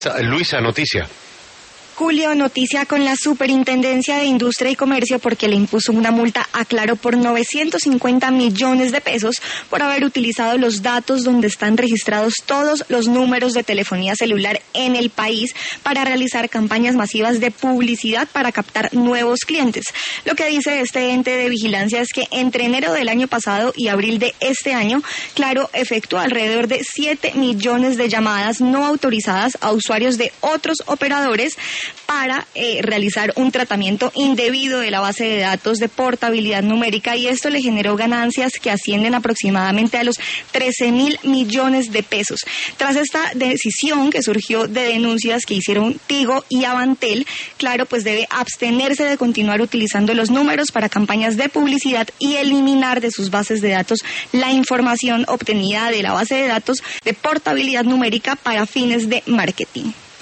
Luisa, noticia. Julio, noticia con la Superintendencia de Industria y Comercio porque le impuso una multa a Claro por 950 millones de pesos por haber utilizado los datos donde están registrados todos los números de telefonía celular en el país para realizar campañas masivas de publicidad para captar nuevos clientes. Lo que dice este ente de vigilancia es que entre enero del año pasado y abril de este año, Claro efectuó alrededor de 7 millones de llamadas no autorizadas a usuarios de otros operadores para realizar un tratamiento indebido de la base de datos de portabilidad numérica, y esto le generó ganancias que ascienden aproximadamente a los 13.000 millones de pesos. Tras esta decisión que surgió de denuncias que hicieron Tigo y Avantel, Claro pues debe abstenerse de continuar utilizando los números para campañas de publicidad y eliminar de sus bases de datos la información obtenida de la base de datos de portabilidad numérica para fines de marketing.